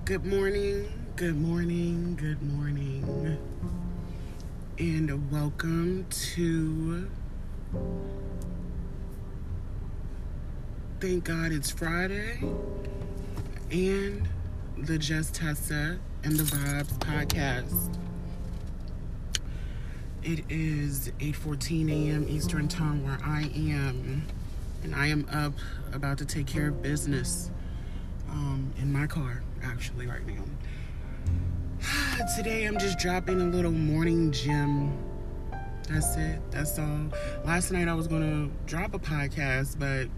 Good morning, good morning, good morning, and welcome to Thank God It's Friday and the Just Tessa and the Vibes podcast. It is 8:14 a.m. Eastern Time where I am, and I am up about to take care of business in my car, actually, right now. Today I'm just dropping a little morning gym. That's it. That's all. Last night I was going to drop a podcast, but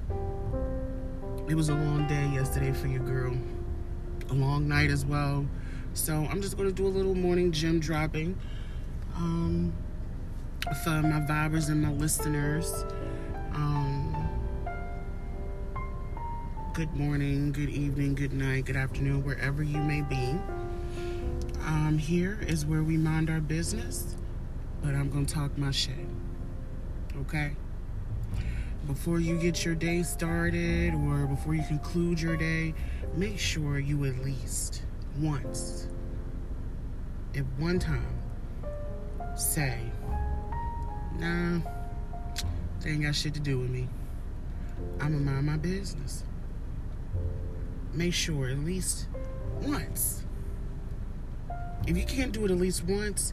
it was a long day yesterday for you, girl. A long night as well. So I'm just going to do a little morning gym dropping for my vibers and my listeners. Good morning, good evening, good night, good afternoon, wherever you may be. Here is where we mind our business, but I'm going to talk my shit. Okay? Before you get your day started or before you conclude your day, make sure you at least once, at one time, say, nah, they ain't got shit to do with me. I'ma mind my business. Make sure at least once. If you can't do it at least once,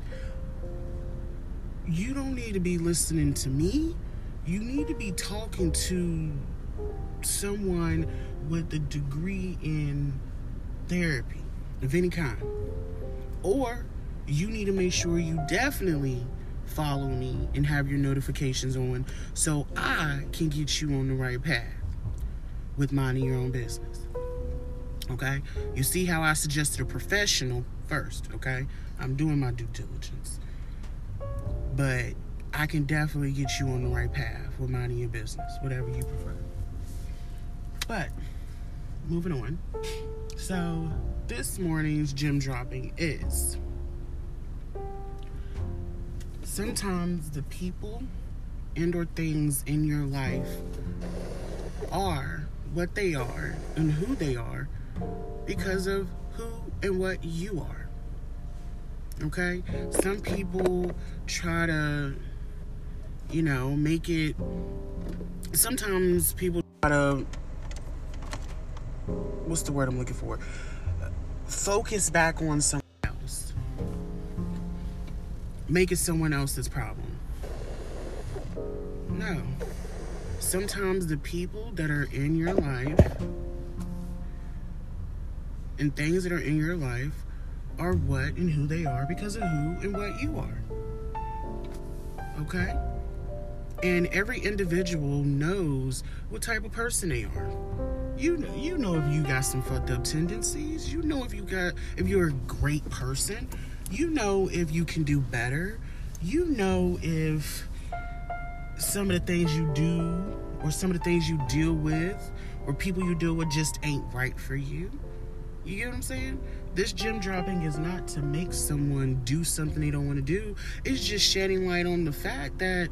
you don't need to be listening to me. You need to be talking to someone with a degree in therapy of any kind. Or you need to make sure you definitely follow me and have your notifications on so I can get you on the right path with minding your own business. Okay? You see how I suggested a professional first, okay? I'm doing my due diligence. But I can definitely get you on the right path with minding your business, whatever you prefer. But, moving on. So, this morning's gym dropping is sometimes the people and or things in your life are what they are and who they are because of who and what you are. Okay? Some people try to, make it... Sometimes people try to... What's the word I'm looking for? Focus back on someone else. Make it someone else's problem. No. Sometimes the people that are in your life and things that are in your life are what and who they are because of who and what you are. Okay? And every individual knows what type of person they are. You know if you got some fucked up tendencies. You know if you're a great person. You know if you can do better. You know if some of the things you do or some of the things you deal with or people you deal with just ain't right for you. You get what I'm saying? This gym dropping is not to make someone do something they don't want to do. It's just shedding light on the fact that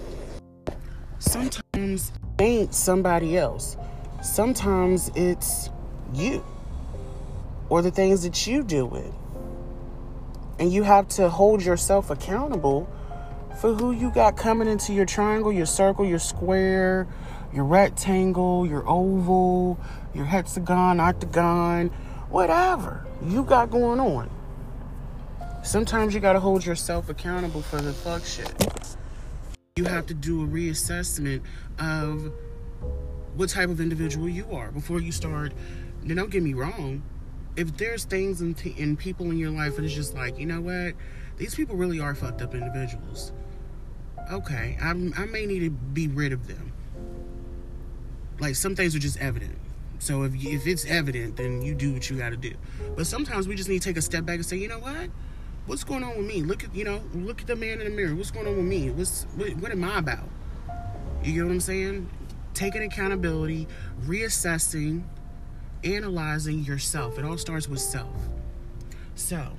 sometimes it ain't somebody else. Sometimes it's you or the things that you deal with. And you have to hold yourself accountable for who you got coming into your triangle, your circle, your square, your rectangle, your oval, your hexagon, octagon, whatever you got going on. Sometimes you got to hold yourself accountable for the fuck shit. You have to do a reassessment of what type of individual you are before you start. Now, don't get me wrong. If there's things in people in your life and it's just like, you know what? These people really are fucked up individuals. Okay, I may need to be rid of them. Like, some things are just evident. So if it's evident, then you do what you got to do. But sometimes we just need to take a step back and say, you know what? What's going on with me? Look at the man in the mirror. What's going on with me? What am I about? You get what I'm saying? Taking accountability, reassessing, analyzing yourself. It all starts with self. So,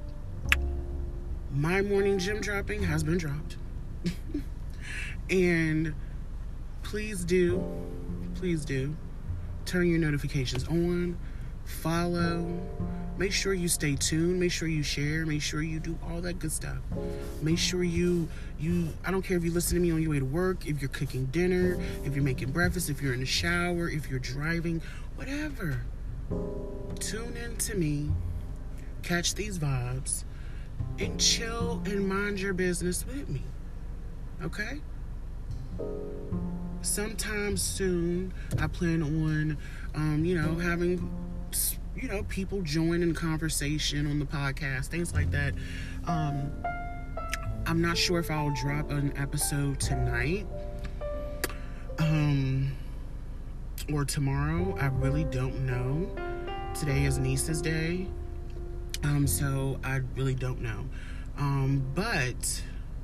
my morning gym dropping has been dropped. And please do turn your notifications on. follow. Make sure you stay tuned. Make sure you share. Make sure you do all that good stuff. Make sure you I don't care if you listen to me on your way to work, if you're cooking dinner, if you're making breakfast, if you're in the shower, if you're driving, whatever. Tune in to me, catch these vibes, and chill and mind your business with me. Okay? Sometime soon, I plan on, having, people join in conversation on the podcast, things like that. I'm not sure if I'll drop an episode tonight, or tomorrow. I really don't know. Today is Niece's day, so I really don't know. But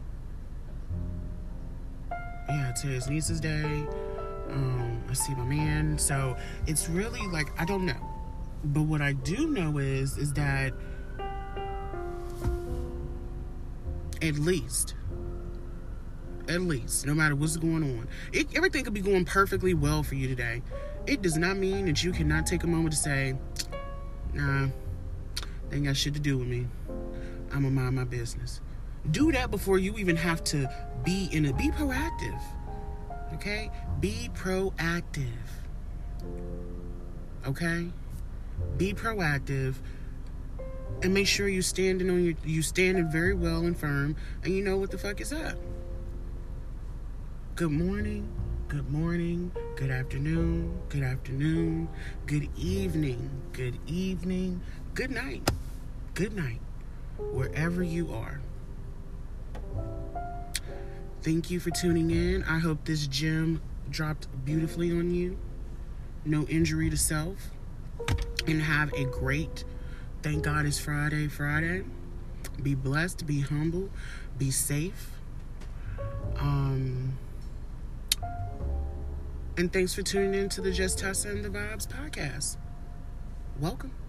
yeah, today's Niece's day. I see my man. So it's really like, I don't know. But what I do know is that at least, no matter what's going on, everything could be going perfectly well for you today. It does not mean that you cannot take a moment to say, nah, they ain't got shit to do with me. I'm gonna mind my business. Do that before you even have to be proactive. Okay? Be proactive. Okay? Be proactive and make sure you standing very well and firm, and you know what the fuck is up. Good morning, good afternoon, good evening, good night, wherever you are. Thank you for tuning in. I hope this gem dropped beautifully on you. No injury to self. And have a great, thank God it's Friday. Be blessed, be humble, be safe. And thanks for tuning in to the Just Tessa and the Vibes podcast. Welcome.